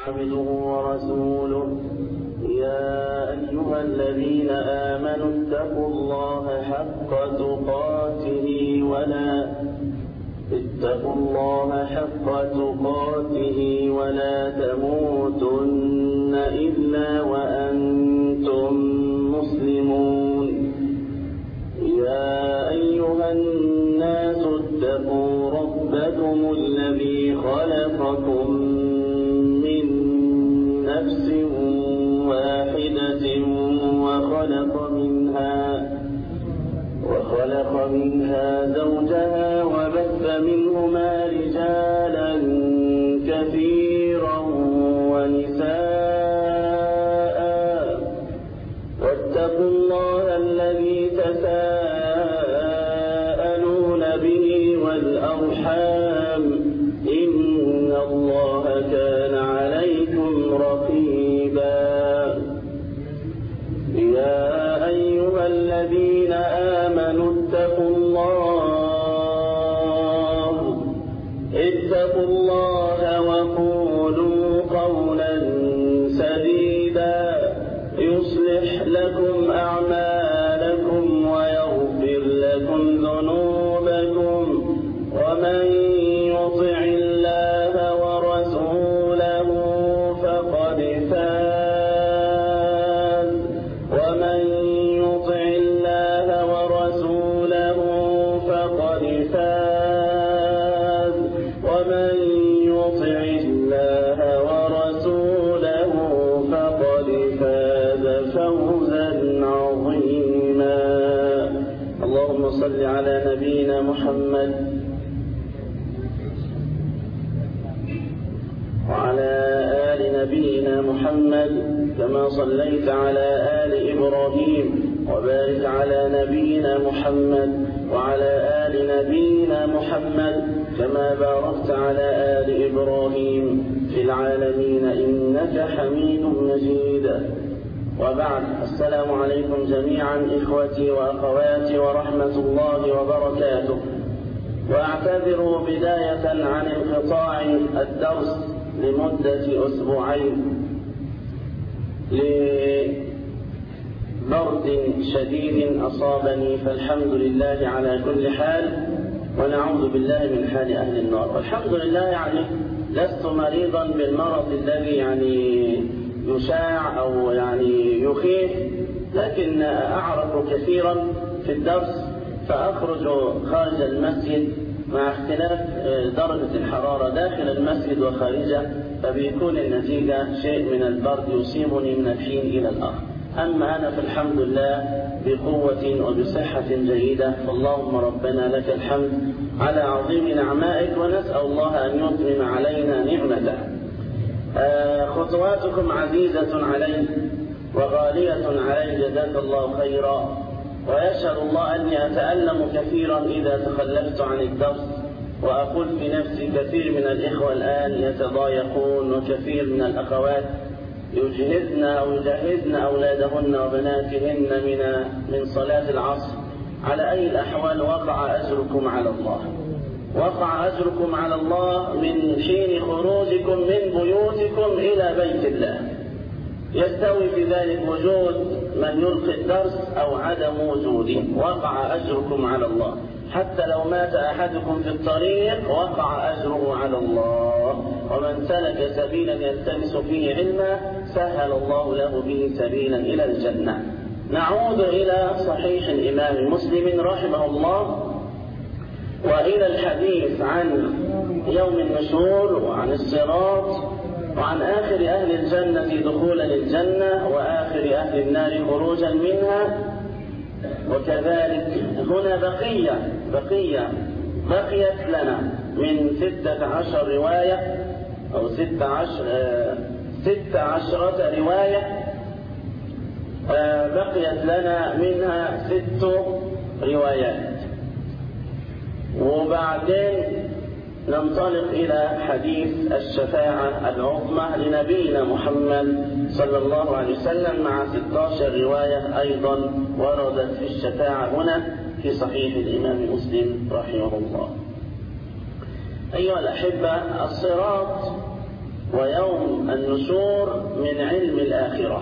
عبده ورسوله يا أيها الذين آمنوا اتقوا الله حق تقاته ولا تموتن إلا وأنتم مسلمون. يا أيها الناس اتقوا ربكم الذي خلقكم من نفس واحدة وخلق منها زوجها وبث منهما رجالا كثيرا ونساء واتقوا الله الذي تساءلون به والأرحام إن الله كان عليكم رقيبا. يا أيها الذين آمنوا اتقوا الله وقولوا قولا سديدا يصلح لكم أعمالكم ويغفر لكم ذنوبكم ومن يطع الله ورسوله فقد فاز فوزا عظيما. اللهم صل على نبينا محمد وعلى آل نبينا محمد كما صليت على آل إبراهيم وبارك على نبينا محمد وعلى آل نبينا محمد كما باركت على آل إبراهيم في العالمين إنك حميد مجيد. وبعد، السلام عليكم جميعا إخوتي وأخواتي ورحمة الله وبركاته. وأعتذر بداية عن انقطاع الدرس لمدة أسبوعين لبرد شديد أصابني، فالحمد لله على كل حال، ونعوذ بالله من حال أهل النار. والحمد لله لست مريضا بالمرض الذي يشاع أو يخيف، لكن أعرف كثيرا في الدرس فأخرج خارج المسجد مع اختلاف درجة الحرارة داخل المسجد وخارجه، فبيكون النتيجة شيء من البرد يصيبني من الحين إلى الآخر. أما أنا فالحمد لله بقوة وبصحة جيدة، فاللهم ربنا لك الحمد على عظيم نعمائك، ونسأل الله أن يتمم علينا نعمته. خطواتكم عزيزة علي وغالية علي، جزاك الله خيرا، ويشهد الله أني أتألم كثيرا إذا تخلفت عن الدرس، وأقول في نفسي كثير من الإخوة الآن يتضايقون، وكثير من الأخوات يجهزن أو يجهزن أولادهن وبناتهن من صلاة العصر. على أي الأحوال وقع أجركم على الله، وقع أجركم على الله من حين خروجكم من بيوتكم إلى بيت الله. يستوي في ذلك وجود من يلقي الدرس أو عدم وجوده، وقع أجركم على الله. حتى لو مات أحدكم في الطريق وقع أجره على الله. ومن سلك سبيلا يلتمس فيه علما سهل الله له به سبيلا إلى الجنة. نعود إلى صحيح الإمام مسلم رحمه الله، وإلى الحديث عن يوم النشور وعن الصراط وعن آخر أهل الجنة دخولا للجنة وآخر أهل النار خروجا منها. وكذلك هنا بقيت لنا من 16 رواية أو 16 رواية، بقيت لنا منها 6 روايات. وبعدين ننطلق إلى حديث الشفاعة العظمى لنبينا محمد صلى الله عليه وسلم مع 16 رواية أيضا وردت في الشفاعة هنا في صحيح الإمام مسلم رحمه الله. أيها الأحبة، الصراط ويوم النشور من علم الآخرة،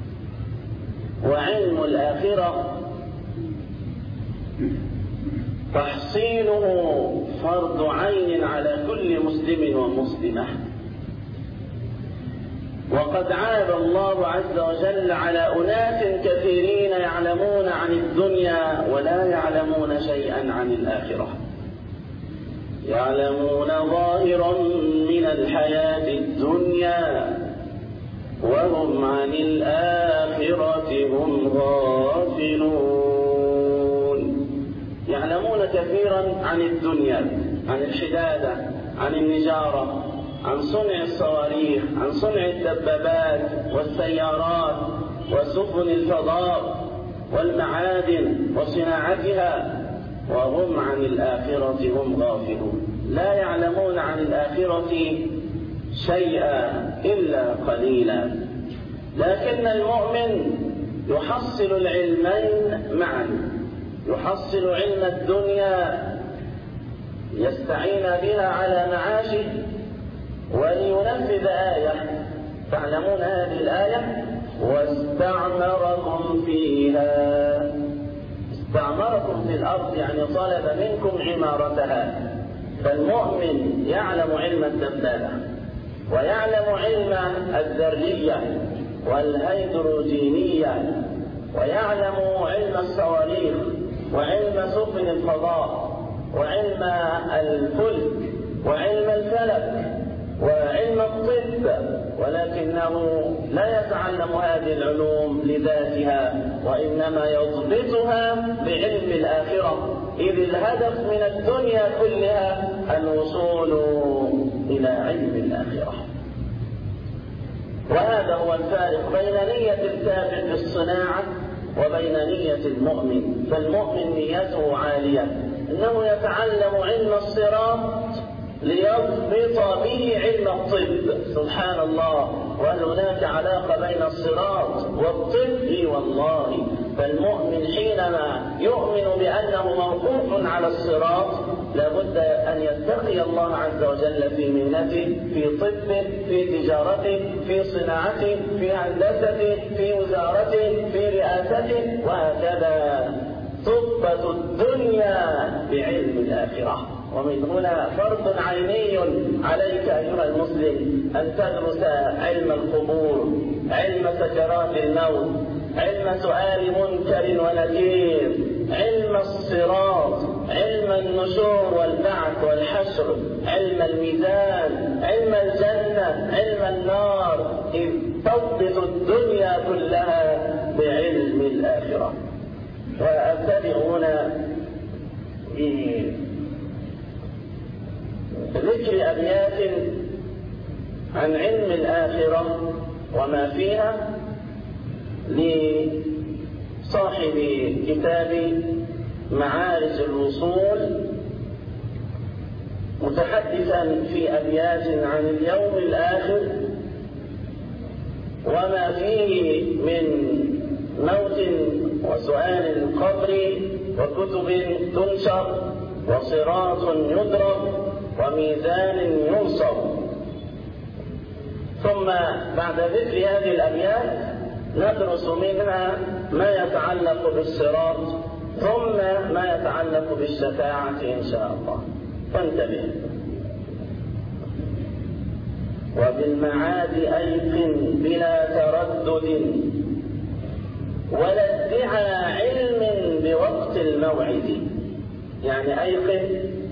وعلم الآخرة تحصيله فرض عين على كل مسلم ومسلمة. وقد عاب الله عز وجل على أناس كثيرين يعلمون عن الدنيا ولا يعلمون شيئا عن الآخرة، يعلمون ظاهرا من الحياة الدنيا وهم عن الآخرة هم غافلون. يعلمون كثيرا عن الدنيا، عن الحدادة، عن النجارة، عن صنع الصواريخ، عن صنع الدبابات والسيارات وسفن الفضاء والمعادن وصناعتها، وهم عن الآخرة هم غافلون. لا يعلمون عن الآخرة شيئا إلا قليلا. لكن المؤمن يحصل العلمين معا، يحصل علم الدنيا يستعين بها على معاشه ولينفذ آية. تعلمون هذه الآية؟ واستعمركم فيها. استعمركم في الأرض يعني طلب منكم عمارتها. فالمؤمن يعلم علم الدبابة ويعلم علم الذرية والهيدروجينية ويعلم علم الصواريخ وعلم سفن الفضاء وعلم الفلك وعلم الفلك وعلم الطب، ولكنه لا يتعلم هذه العلوم لذاتها، وإنما يضبطها بعلم الآخرة، إذ الهدف من الدنيا كلها الوصول إلى علم الآخرة. وهذا هو الفارق بين نية التابع في الصناعة وبين نية المؤمن. فالمؤمن نيته عالية، إنه يتعلم علم الصراط ليضبط به علم الطب. سبحان الله، وهل هناك علاقة بين الصراط والطب؟ والله. فالمؤمن حينما يؤمن بأنه موقوف على الصراط لابد أن يتقي الله عز وجل في مهنته، في طبه، في تجارته، في صناعته، في هندسته، في وزارته، في رئاسته، وهكذا تضبط الدنيا بعلم الآخرة. ومن هنا فرض عيني عليك أيها المسلم أن تدرس علم القبور، علم سكرات الموت، علم سؤال منكر ونكير، علم الصراط، علم النشور والبعث والحشر، علم الميزان، علم الجنة، علم النار، إذ تضبط الدنيا كلها بعلم الآخرة. وأبتدئ هنا بذكر أبيات عن علم الآخرة وما فيها لصاحب كتاب معارج الوصول، متحدثا في أبيات عن اليوم الآخر وما فيه من موت وسؤال القبر وكتب تنشر وصراط يضرب وميزان ينصب. ثم بعد ذكر هذه الأبيات ندرس منها ما يتعلق بالصراط ثم ما يتعلق بالشفاعة إن شاء الله. فانتبه. وبالمعاد أيقن بلا تردد ولا ادعى علم بوقت الموعد. يعني أيقن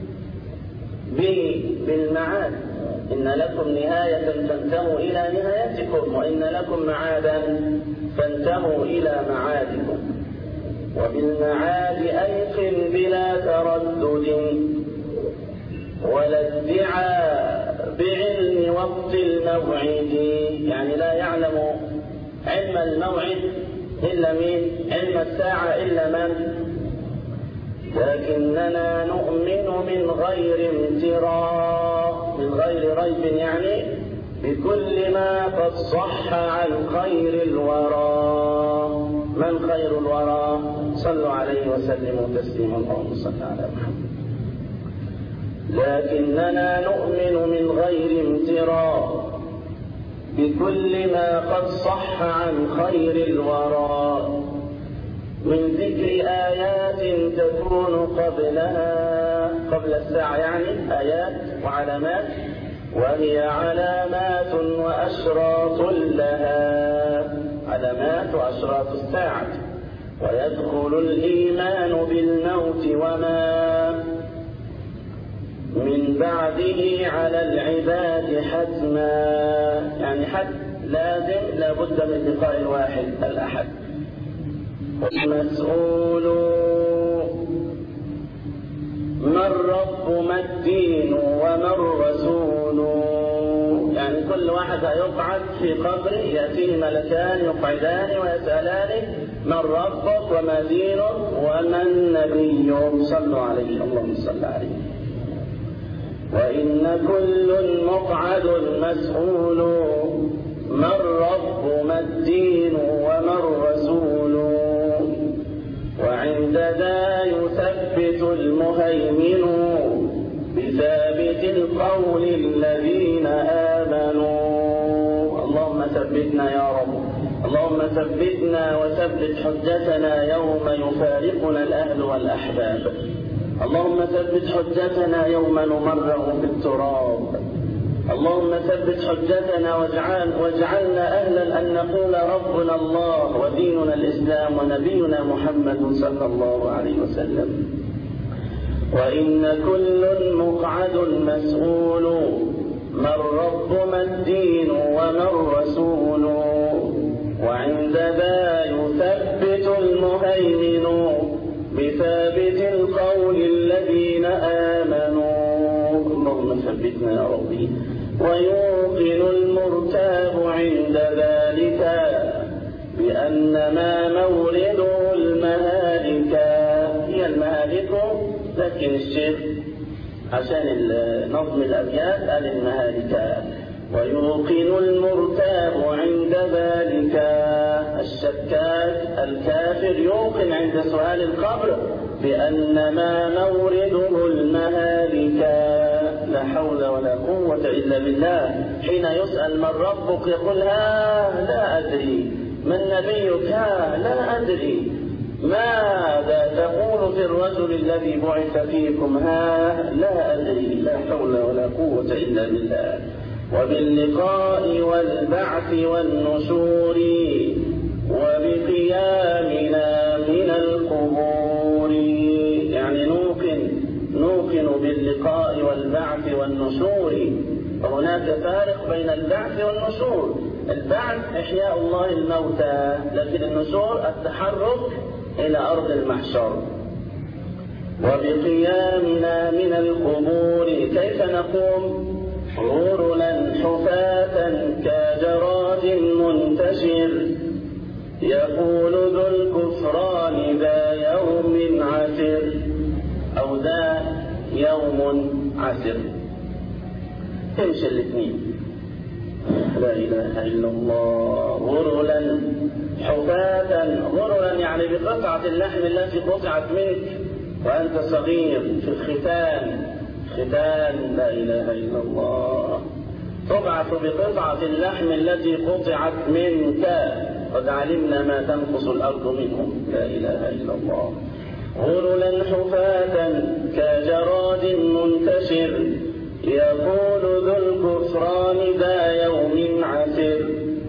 بالمعاد، إن لكم نهاية فانتهوا إلى نهايتكم، وإن لكم معادا فانتهوا إلى معادكم. وبالمعاد أيقن بلا تردد ولا ادعى بعلم وقت الموعد. يعني لا يعلم علم الموعد إلا من علم الساعة إلا من؟ لكننا نؤمن من غير امتراء، من غير ريب، يعني بكل ما قد صح عن خير الورى. من خير الورى؟ صلوا عليه وسلموا تسليما. اللهم صل على محمد. لكننا نؤمن من غير امتراء بكل ما قد صح عن خير الورى من ذكر آيات تكون قبل الساعة، يعني آيات وعلامات، وهي علامات وأشراط لها، علامات وأشراط الساعة. ويدخل الإيمان بالموت وما من بعده على العباد حتما، يعني حد لازم لابد من لقاء الواحد الأحد. المسؤول ما الرب ما الدين وما الرسول، يعني كل واحد هيقعد في قبر يأتيه ملكان يقعدان ويسألانه من ربك وما دينك وما النبي، صلوا عليه اللهم صل عليه. وإن كل مقعد مسؤول ما الرب ما الدين وما الرسول، وعند ذا يثبت المهيمن بثابت القول الذين آمنوا. اللهم ثبتنا يا رب، اللهم ثبتنا وثبت حجتنا يوم يفارقنا الأهل والأحباب. اللهم ثبت حجتنا يوم نمرغ في التراب. اللهم ثبت حجتنا واجعلنا أهلا أن نقول ربنا الله وديننا الإسلام ونبينا محمد صلى الله عليه وسلم. وإن كل مقعد مسؤول ما الرب ما الدين وما الرسول، وعند ذا يثبت المهيمن بثابت القول الذين آمنوا. اللهم ثبتنا يا ربي. ويوقن المرتاب عند ذلك بأن ما مورده المهالك، هي المهالك، لكن الشيخ عشان نظم الأبيات قال المهالك. ويوقن المرتاب عند ذلك، الشكاك الكافر يوقن عند سؤال القبر بأن ما مورده المهالك. لا حول ولا قوة إلا بالله. حين يسأل من ربك يقول لا أدري. من نبيك؟ لا أدري. ماذا تقول في الرجل الذي بعث فيكم؟ لا أدري. لا حول ولا قوة إلا بالله. وباللقاء والبعث والنشور وبقيامنا من القبور، يعني نوقن باللقاء والبعث والنشور. هناك فارق بين البعث والنشور. البعث إحياء الله الموتى، لكن النشور التحرك إلى أرض المحشر. وبقيامنا من القبور، كيف نقوم؟ غرلا حفاة كجراد منتشر يقول ذو الكفران ذا يوم عسر، أو ذا يوم عسر، تمشي الاثنين. لا إله إلا الله. غرلا حفاة، غرلا يعني بقطعة اللحم التي قطعت منك وأنت صغير في الختان، لا إله إلا الله. تبعث بقطعة اللحم التي قطعت منك، قد علمنا ما تنقص الأرض منهم. لا إله إلا الله. غرلا حفاة كجراد منتشر يقول ذو الكفران ذا يوم عسر،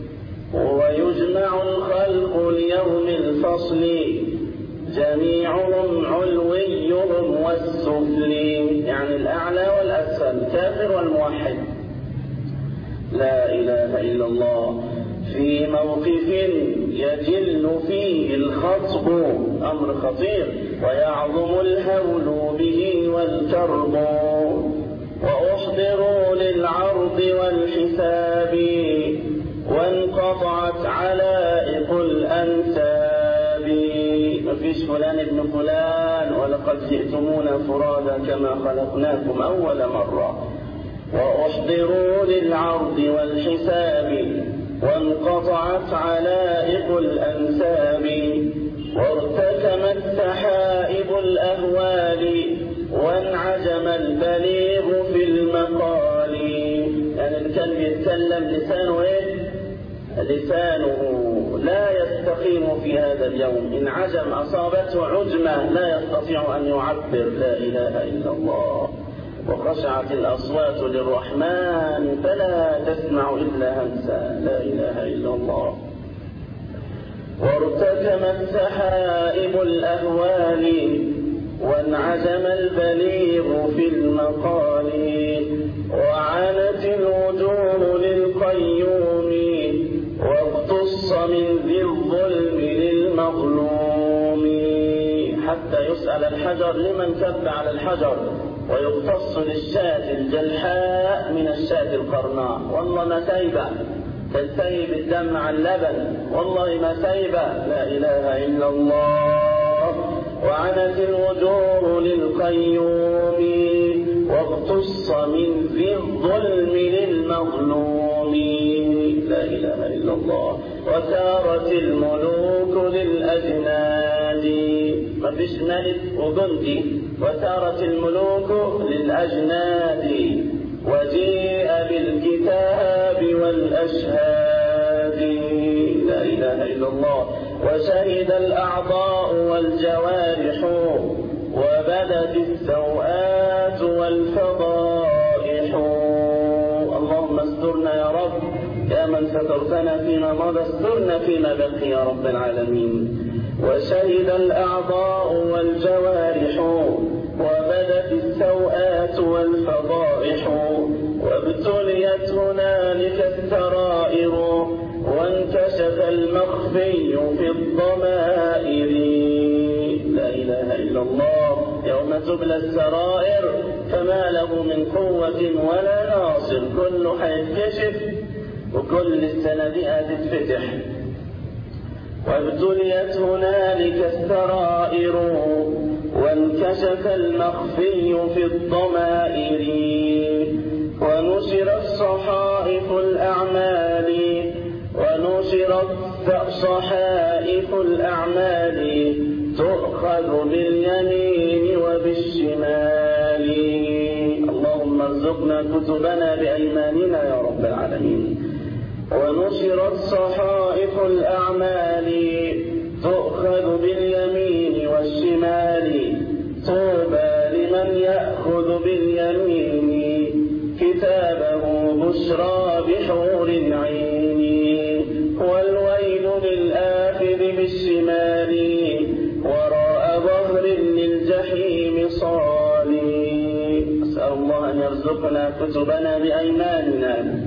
ويجمع الخلق ليوم الفصل جميعهم علويهم والسفلي، يعني الأعلى والأسفل، الكافر والموحد. لا إله إلا الله. في موقف يجل فيه الخطب، أمر خطير، ويعظم الهول به والكرب، وأحضروا للعرض والحساب وانقطعت علائق الأنساب. مفيش فلان ابن فلان، ولقد جئتمونا فرادا كما خلقناكم أول مرة. وأحضروا للعرض والحساب وانقطعت علائق الأنساب، وارتكمت سحائب الأهوال وانعجم البليغ في المقال. يعني اللي كان بيتكلم لسانه ايه؟ لسانه لا يستقيم في هذا اليوم، إن عجم أصابته عجمة لا يستطيع أن يعبر لا إله إلا الله. وخشعت الأصوات للرحمن فلا تسمع إلا همسا لا إله إلا الله. وارتكمت سحائب الأهوال وانعزم البليغ في المقال، وعنت الوجوه للقيوم واقتص من ذي الظلم للمظلوم. حتى يسأل الحجر لمن كب على الحجر، ويقتص للشاة الجلحاء من الشاة القرناء. والله ما سايبة، تلتهي بالدم عن اللبن، والله ما سايبة لا إله إلا الله. وعنت الوجوه للقيوم واقتص من ذي الظلم للمظلوم لا إله إلا الله. وسارت الملوك للأجناد، ما فيش ملك وجندي، وسارت الملوك للأجناد. وجيء بالكتاب والأشهاد لا إله إلا الله. وشهد الأعضاء والجوارح وبدت السوءات والفضائح. اللهم استرنا يا رب، يا من سترتنا فيما مضى استرنا فيما بقي يا رب العالمين. وشهد الأعضاء والجوارح وبدت السوءات والفضائح. وابتليت هنالك السرائر وانكشف المخفي في الضمائر لا إله إلا الله. يوم تبلى السرائر فما له من قوة ولا ناصر، كله هيتكشف وكل الصناديق هتتفتح. وابتليت هنالك السرائر وانكشف المخفي في الضمائر. ونشرت صحائف الأعمال صحائف الأعمال تؤخذ باليمين وبالشمال. اللهم ارزقنا كتبنا بأيماننا يا رب العالمين. ونشرت صحائف الأعمال تؤخذ باليمين والشمال. طوبى لمن يأخذ باليمين كتابه بشرى بحور عين. والويل للآخذ بالشمال وراء ظهر للجحيم صالي. أسأل الله أن يرزقنا كتبنا بأيماننا.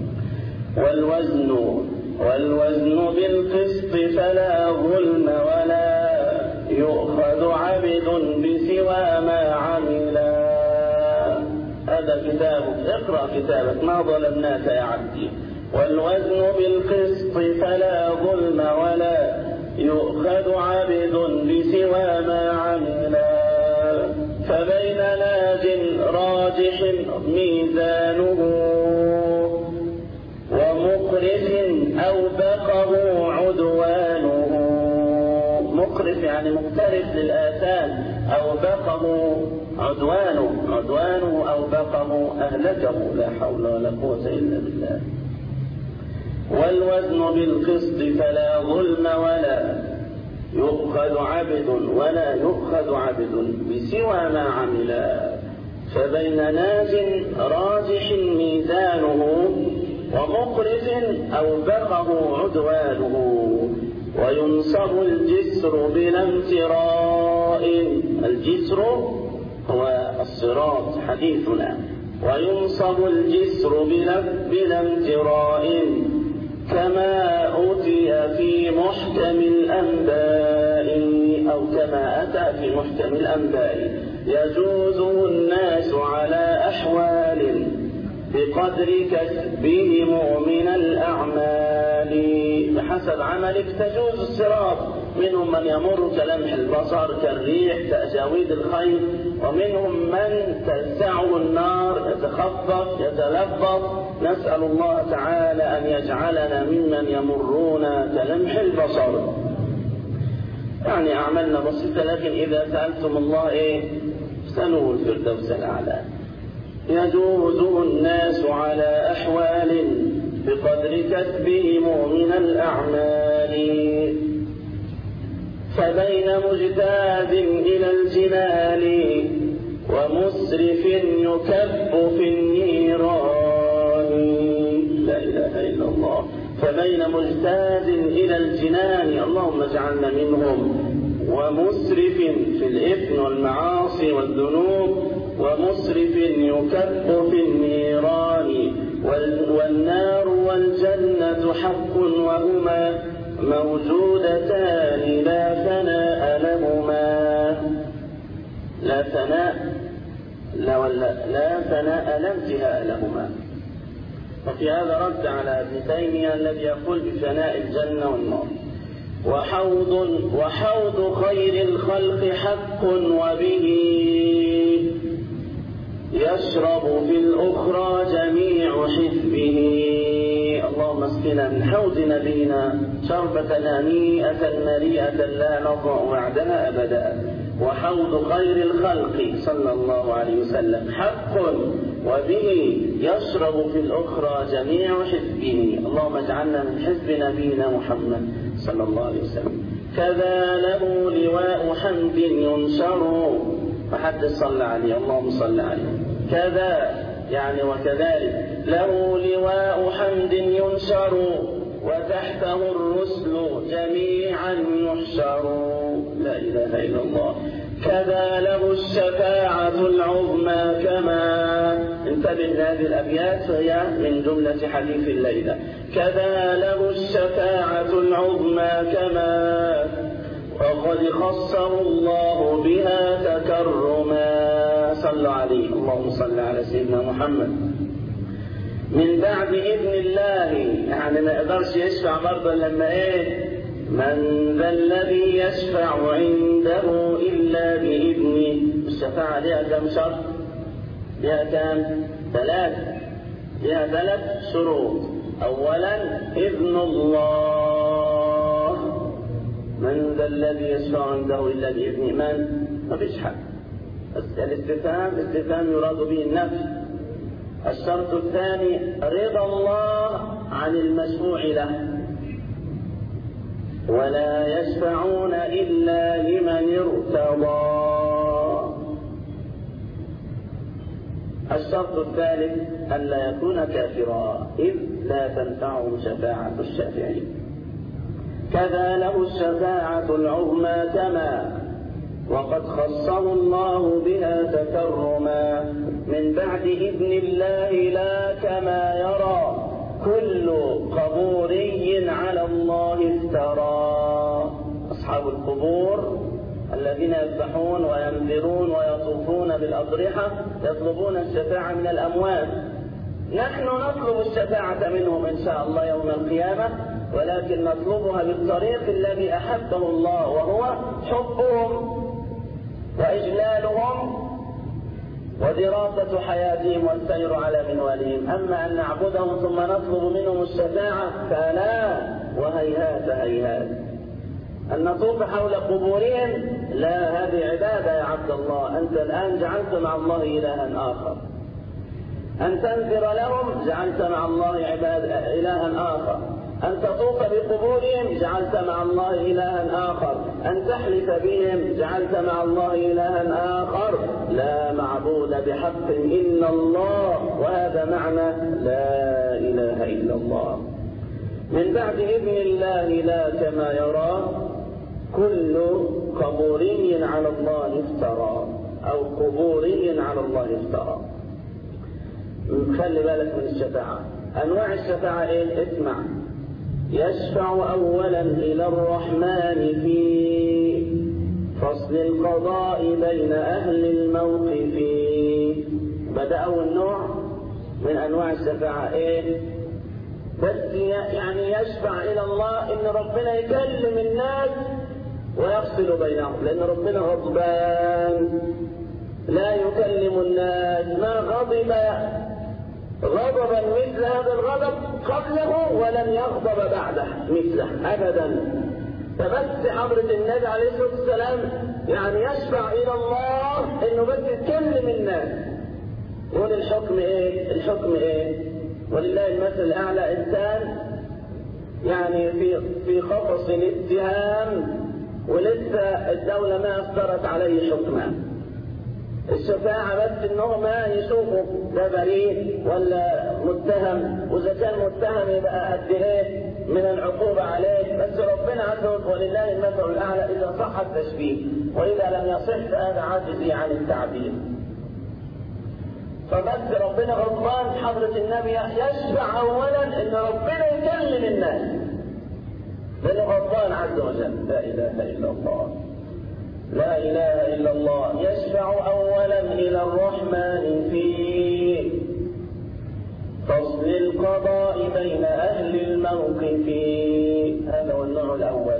والوزن بالقسط فلا ظلم ولا يؤخذ عبد بسوى ما عملا. هذا كتابك، اقرأ كتابك، ما ظلمناك يا عبدي. والوزن بالقسط فلا ظلم ولا يؤخذ عبد بسوى ما عملا. فبين ناج راجح ميزانه ومقرف أوبقه عدوانه. مقرف يعني مقترف للآثام، أوبقه عدوانه أوبقه أهلكه لا حول ولا قوة إلا بالله. والوزن بالقسط فلا ظلم ولا يؤخذ عبد بسوى ما عملا. فبين ناج راجح ميزانه ومقرف أوبقه عدوانه. وينصب الجسر بلا امتراء، الجسر هو الصراط حديثنا. وينصب الجسر بلا امتراء كما أتي في محكم الأنباء، أو كما أتى في محكم الأنباء. يجوزه الناس على أحوال بقدر كسبهم من الأعمال. بحسب عملك تجوز الصراط. منهم من يمر كلمح البصر كالريح كأجاويد الخيل، ومنهم من تلسعه النار يتخبط يتلبط. نسأل الله تعالى أن يجعلنا ممن يمرون كلمح البصر. يعني أعمالنا بسيطة، لكن إذا سألتم الله سنوا الفردوس الأعلى. يجوزه الناس على أحوال بقدر كسبهم من الأعمال. فبين مجتاز إلى الجنان ومسرف يكب في النيران. لا إله إلا الله. فبين مجتاز إلى الجنان، اللهم اجعلنا منهم، ومسرف في الإثم والمعاصي والذنوب، ومسرف يكب في النيران. والنار والجنة حق وهما موجودتان لا ثناء لهما. لا ثناء لا ثناء لا انتهاء لهما. وفي هذا رد على ابن تيمية الذي يقول بفناء الجنة والنار. وحوض خير الخلق حق وبه يشرب في الأخرى جميع حزبه. اللهم اسقنا من حوض نبينا شربة هنيئة مريئة لا نظمأ بعدها أبدا. وحوض خير الخلق صلى الله عليه وسلم حق وبه يشرب في الأخرى جميع حزبه. اللهم اجعلنا من حزب نبينا محمد صلى الله عليه وسلم. كذا له لواء حمد ينشر. فحد صلى عليه، اللهم صل عليه. كذا يعني وكذلك له لواء حمد ينشر وتحته الرسل جميعا يحشروا. لا إله إلا الله. كذا له الشفاعة العظمى كما، انتبه لهذه الأبيات فهي من جملة حديث الليلة. كذا له الشفاعة العظمى كما وقد خصه الله بها تكرما. صلوا عليه، اللهم صل على سيدنا محمد. من بعد إذن الله، يعني ما يقدرش يشفع برضه لما من ذا الذي يشفع عنده إلا بإذنه. الشفاعة لها كم شرط؟ لها كم؟ لها ثلاث شروط. أولا إذن الله. من ذا الذي يشفع عنده إلا بإذنه؟ من؟ ما فيش حد. الاستفهام يراد به النفي. الشرط الثاني رضا الله عن المشفوع له، ولا يشفعون إلا لمن ارتضى. الشرط الثالث ألا يكون كافرا، إذ لا تنفعهم شفاعة الشافعين. كذا له الشفاعة العظمى كما وقد خصه الله بها تكرما. من بعد إذن الله لا كما يرى كل قبوري على الله افترى. أصحاب القبور الذين يذبحون وينذرون ويطوفون بالأضرحة يطلبون الشفاعة من الأموات. نحن نطلب الشفاعة منهم إن شاء الله يوم القيامة، ولكن نطلبها بالطريق الذي أحبه الله، وهو حبهم وإجلالهم ودراسة حياتهم والسير على منوالهم. أما أن نعبدهم ثم نطلب منهم الشفاعة فلا، وهيهات هيهات. أن نطوف حول قبورهم لا، هذه عبادة يا عبد الله. أنت الآن جعلت مع الله إلها آخر. أن تنذر لهم جعلت مع الله إلها آخر. أن تطوف بقبورهم جعلت مع الله إلها آخر. أن تحلف بهم جعلت مع الله إلها آخر. لا معبود بحق إلا الله، وهذا معنى لا إله إلا الله. من بعد إذن الله لا كما يرى كل قبوري على الله افترى، أو قبوري على الله افترى. خلي بالك من الشفاعة. أنواع الشفاعة إيه؟ اسمع. يشفع أولا إلى الرحمن في فصل القضاء بين أهل الموقف. بدأ أول نوع من أنواع الشفاعة إيه؟ بس يعني يشفع إلى الله إن ربنا يكلم الناس ويفصل بينهم، لأن ربنا غضبان لا يكلم الناس. ما غضب غضبا مثل هذا الغضب قبله ولم يغضب بعده مثله أبدا. فبس حضرة النبي عليه الصلاة والسلام يعني يشفع إلى الله إنه بس يكلم الناس. يقول الحكم إيه؟ الحكم إيه؟ ولله المثل الأعلى إنسان يعني في قفص الاتهام ولسه الدولة ما أصدرت عليه حكما. الشفاعة بس إنهم ما يشوفوا ده بريء ولا متهم، وإذا كان متهم يبقى قد إيه من العقوبة عليه. بس ربنا عز وجل ولله المثل الأعلى إذا صح التشبيه، وإذا لم يصح فهذا عاجزي عن التعبير. فبس ربنا غضبان حضرة النبي يشفع أولا إن ربنا يكلم الناس، لأنه غضبان عز وجل. لا إله إلا الله، لا إله إلا الله. يشفع أولا إلى الرحمن في فصل القضاء بين أهل الموقف، هذا هو النوع الأول.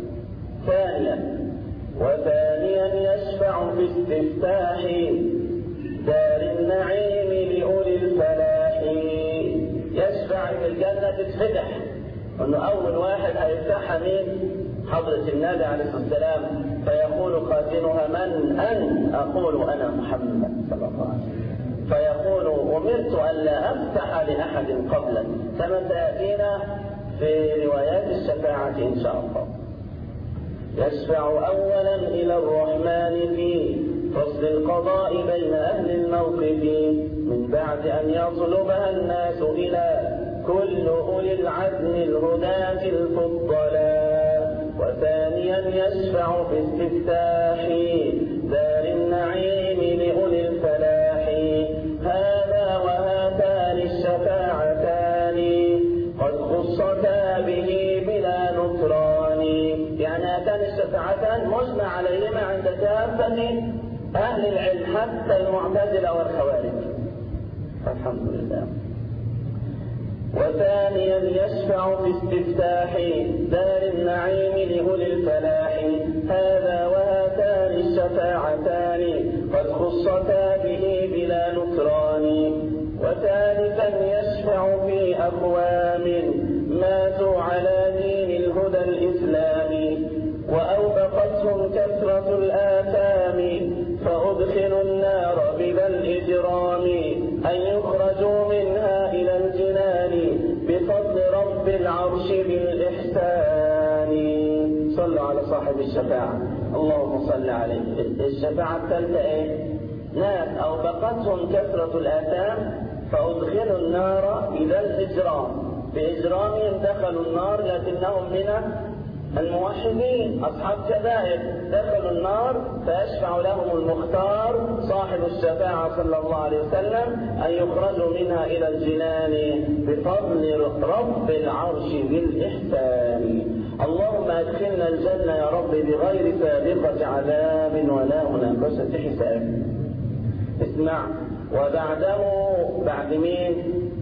وثانيا يشفع في استفتاح دار النعيم لأولي الفلاح. يشفع في الجنة تتفتح، أنه أول واحد هيفتحها مين؟ حضرة النبي عليه الصلاة والسلام، فيقول خازنها من أنت؟ أقول أنا محمد صلى الله عليه وسلم. فيقول أمرت أن لا أفتح لأحد قبلك، كما سيأتينا في روايات الشفاعة إن شاء الله. يشفع أولا إلى الرحمن في فصل القضاء بين أهل الموقف، من بعد أن يطلبها الناس إلى كل أولي العزم الهداة الفضلاء. وثانيا يشفع في استفتاح دار النعيم لأولي الفلاح. هذا وهاتان الشفاعتان قد خصتا به بلا نكران. يعني هاتان الشفاعتان مجمع عليهما عند كافة أهل العلم حتى المعتزلة والخوارج. الحمد لله. وثانيا يشفع في استفتاح دار النعيم لأولي الفلاح. هذا وهاتان الشفاعتان قد خصتا به بلا نكران. وثالثا يشفع في أقوام ماتوا على دين الهدى الإسلامي وأوبقتهم كثرة الآثام، فأدخلوا النار بلا الإجرام، أن يخرجوا منها إلى الجنان بفضل رب العرش بالإحسان. صلوا على صاحب الشفاعة، اللهم صل عليه. الشفاعة الثالثة إيه؟ ناس أوبقتهم كثرة الآثام فأدخلوا النار إلى الإجرام، بإجرامهم دخلوا النار لكنهم من الموحدين أصحاب كبائر، دخلوا النار فيشفع لهم المختار صاحب الشفاعة صلى الله عليه وسلم أن يخرجوا منها إلى الجنان بفضل رب العرش بالإحسان. اللهم أدخلنا الجنة يا رب بغير سابقة عذاب ولا مناقشة حساب. اسمع، وبعده بعد مين؟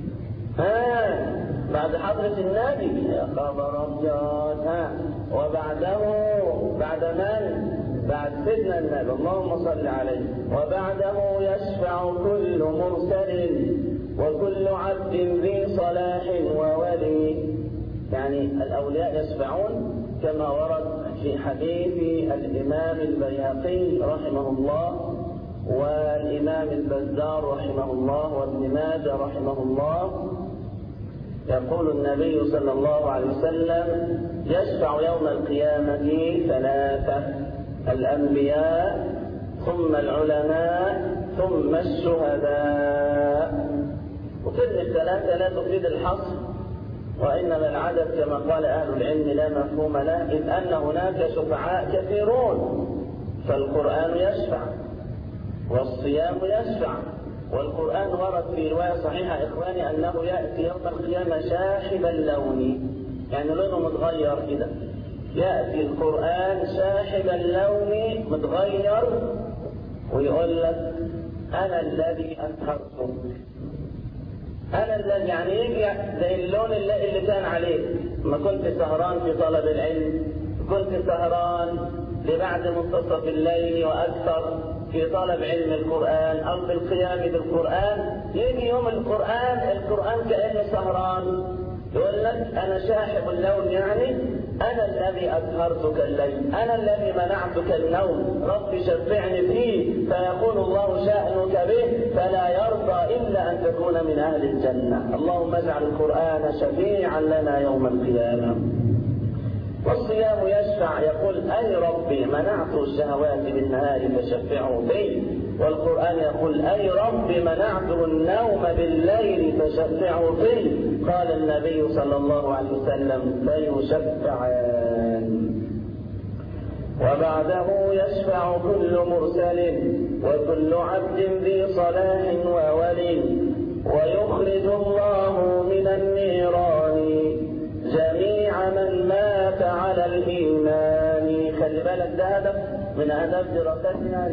بعد حضرة النبي يا خبر أبيض. وبعده بعد من؟ بعد سيدنا النبي، اللهم صل عليه. وبعده يشفع كل مرسل وكل عبد ذي صلاح وولي. يعني الأولياء يشفعون كما ورد في حديث الإمام البيهقي رحمه الله والإمام البزار رحمه الله وابن ماجه رحمه الله. يقول النبي صلى الله عليه وسلم: يشفع يوم القيامة ثلاثة: الأنبياء ثم العلماء ثم الشهداء. وكلمة ثلاثة لا تفيد الحصر، وإنما العدد كما قال أهل العلم لا مفهوم له، إذ أن هناك شفعاء كثيرون. فالقرآن يشفع والصيام يشفع، والقرآن ورد في رواية صحيحة إخواني أنه يأتي يوم القيامة شاحب اللون، يعني لونه متغير كده. يأتي القرآن شاحب اللون متغير ويقول لك: أنا الذي أنهرتك. أنا الذي، يعني يجي زي اللون اللي كان عليه ما كنت سهران في طلب العلم، كنت سهران لبعد منتصف الليل وأكثر في طلب علم القرآن أو في القيام بالقرآن. يجي يوم القرآن كأنه سهران، يقول لك أنا شاحب اللون، يعني أنا الذي أسهرتك الليل، أنا الذي منعتك النوم، رب شفعني فيه، فيقول الله شأنك به فلا يرضى إلا أن تكون من أهل الجنة. اللهم اجعل القرآن شفيعا لنا يوم القيامة. والصيام يشفع، يقول أي ربي منعت الشهوات بالنهار فشفعه في، والقرآن يقول أي ربي منعته النوم بالليل فشفعه في. قال النبي صلى الله عليه وسلم فيشفعان. وبعده يشفع كل مرسل وكل عبد ذي صلاح وولي، ويخرج الله من النيران جميع من مات على الإيمان. خلي بالك ده هدف من أهداف دراستنا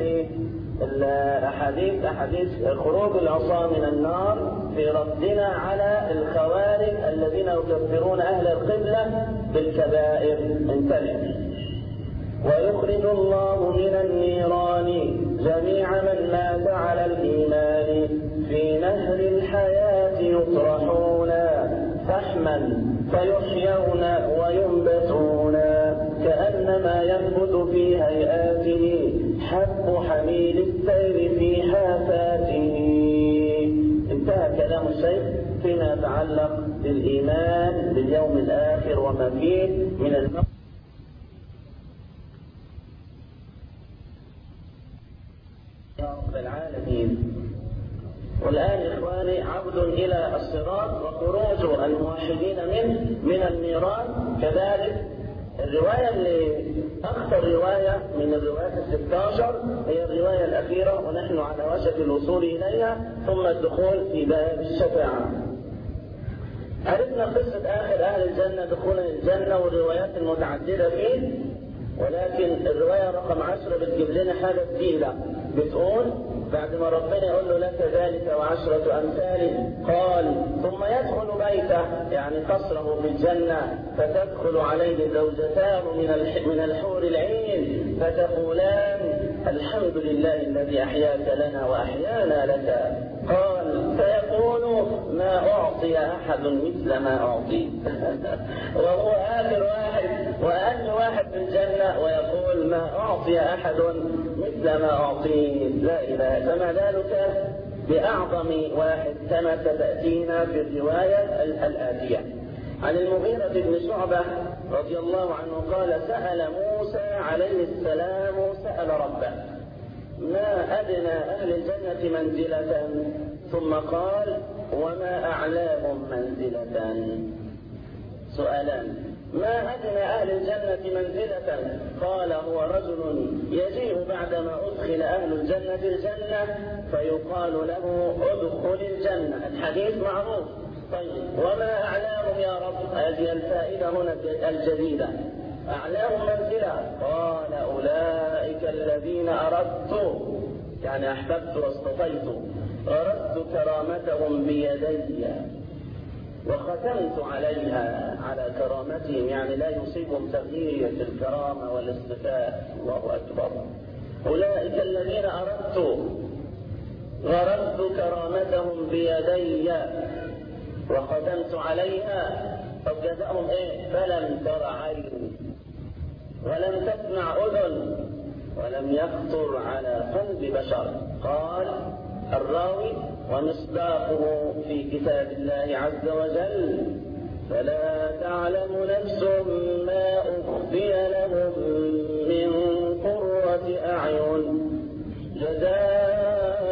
أحاديث خروج العصاة من النار، في ردنا على الخوارج الذين يكفرون أهل القبلة بالكبائر. انتبه. ويخرج الله من النيران جميع من مات على الإيمان، في نهر الحياة يطرحون فحما فيحيون وينبتون، كأنما ينبت في هيئاته حب حميل السير في حافاته. انتهى كلام الشيخ فيما يتعلق بالإيمان باليوم الآخر وما فيه من الموت. رب العالمين. والآن إخواني عبد إلى الصراط وخروج الموحدين من النيران. كذلك الرواية اللي أكثر رواية من الروايات 16 هي الرواية الأخيرة، ونحن على وشك الوصول إليها، ثم الدخول في باب الشفاعة. عرفنا قصة آخر أهل الجنة دخولا الجنة والروايات المتعددة فيه، ولكن الرواية رقم 10 بتجيب لنا حاجة جديدة، بتقول بعد ما ربنا يقول له لك ذلك وعشرة أمثاله، قال ثم يدخل بيته يعني قصره في الجنة، فتدخل عليه زوجتان من الحور العين فتقولان الحمد لله الذي أحياك لنا وأحيانا لك. قال فيقول ما أعطي أحد مثل ما أعطيت وهو آخر واحد وأقل واحد في الجنة، ويقول ما أعطي أحد مثل ما أعطيت. لا إله. فما ذلك بأعظم واحد كما ستأتينا في الرواية الآتية. عن المغيرة بن شعبة رضي الله عنه قال سأل موسى عليه السلام سأل ربه ما أدنى أهل الجنة منزلة، ثم قال وما أعلاهم منزلة. سؤالان: ما أدنى أهل الجنة منزلة؟ قال هو رجل يجيء بعدما أدخل أهل الجنة الجنة فيقال له ادخل الجنة. الحديث معروف. طيب وما أعلاهم يا رب؟ هذه الفائدة هنا الجديدة. أعلاهم منزلة. قال أولئك الذين أردت يعني أحببت واصطفيت، أردت كرامتهم بيدي وختمت عليها على كرامتهم، يعني لا يصيبهم تغيير في الكرامة والاصطفاء. الله أكبر. أولئك الذين غرست كرامتهم بيدي وختمت عليها. طب جزاؤهم ايه؟ فلم تر عين ولم تسمع أذن ولم يخطر على قلب بشر. قال الراوي ومصداقه في كتاب الله عز وجل فلا تعلم نفس ما أخفي لهم من قرة أعين جزاء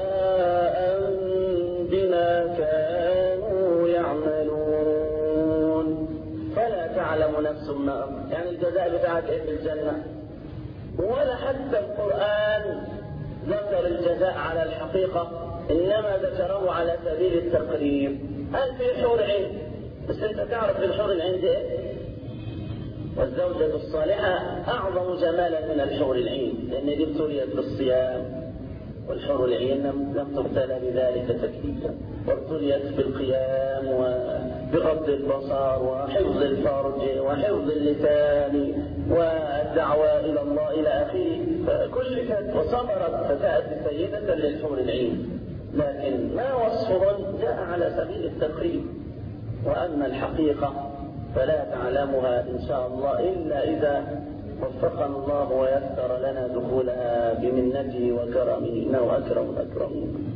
بما كانوا يعملون. فلا تعلم نفس ما يعني الجزاء بتاعك ايه في الجنة؟ ولا حتى القرآن ذكر الجزاء على الحقيقة، إنما ذكره على سبيل التقريب. هل في حور عين؟ بس أنت تعرف الحور العين دي إيه؟ والزوجة الصالحة أعظم جمالا من الحور العين، لأن دي ابتليت بالصيام، والحور العين لم تبتلى بذلك تكليفا، وابتليت بالقيام وبغض البصر وحفظ الفرج وحفظ اللسان والدعوة إلى الله إلى آخره، فكلفت وصبرت فتأتي سيدة للحور العين. لكن ما وصفهن جاء على سبيل التقريب. وأما الحقيقة فلا تعلمها إن شاء الله إلا إذا وفقنا الله ويسر لنا دخولها بمنته وكرمه، إنه أكرم الأكرمين.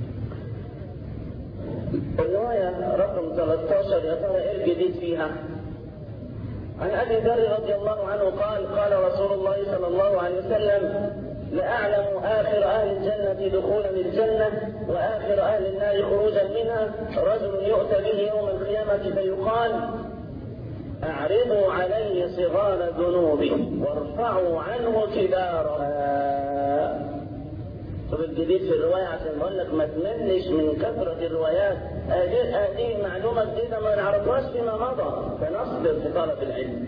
الرواية رقم 13 يا ترى إيه الجديد فيها؟ عن أبي ذر رضي الله عنه قال: قال رسول الله صلى الله عليه وسلم: لأعلم آخر أهل الجنة دخولا الجنة وآخر أهل النار خروجا منها رجل يؤتى به يوم القيامة فيقال: أعرضوا عليه صغار ذنوبه وارفعوا عنه كبارها. طب الجديد في الرواية عشان بقول لك ما تملش من كثرة الروايات، هذه معلومة جديدة ما نعرفهاش فيما مضى، فنصبر في طلب العلم.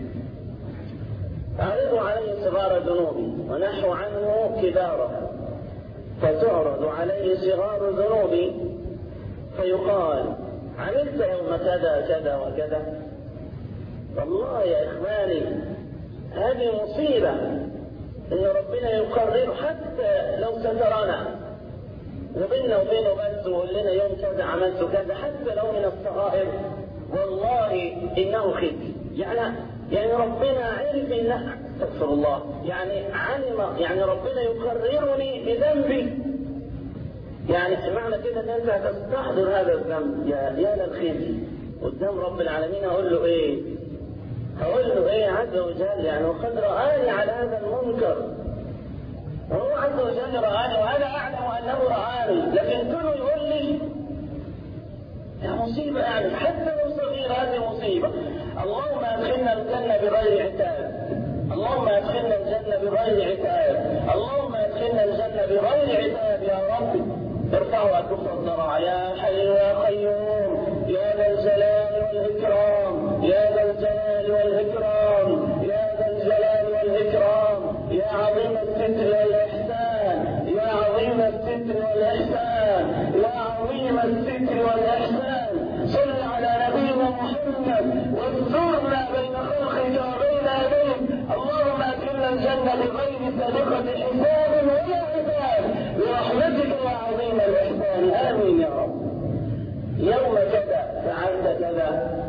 أعرضوا عليه صغار ذنوبه ونحو عنه كبارها، فتعرض عليه صغار ذنوبه فيقال: عملت يوم كذا كذا وكذا. والله يا إخواني هذه مصيبة إن ربنا يقرر حتى لو سترنا وبيننا وبينه بس ويقول لنا يوم كذا عملت كذا، حتى لو من الصغائر، والله إنه خزي. يعني ربنا عرف إن استغفر الله، يعني علم، يعني ربنا يقررني بذنبي، يعني معنى كده ان انت هتستحضر هذا الذنب. يا للخزي قدام رب العالمين. هقول له ايه عز وجل؟ يعني وقد رآني على هذا المنكر، وهو عز وجل رآني وانا اعلم انه رآني، لكن كله يقول لي يا مصيبه، يعني حتى لو صغيره هذه مصيبه. اللهم ادخلنا الجنه بغير عتاب، اللهم ادخلنا الجنه بغير عتاب، اللهم ادخلنا الجنه بغير عتاب يا رب. ارفعوا اكف الضراع يا حي يا قيوم يا ذا الجلال والاكرام، يا ذا الجلال والاكرام، يا ذا الجلال والاكرام، يا عظيم الستر والاحسان، يا عظيم الستر والاحسان، يا عظيم الستر والاحسان. صل على نبينا محمد واسترنا بين خلقك وبين يديك. اللهم ادخلنا الجنه بغير سابقه حساب ولا عتاب برحمتك يا عظيم الاحسان، امين يا رب. يوم كذا فعلت كذا،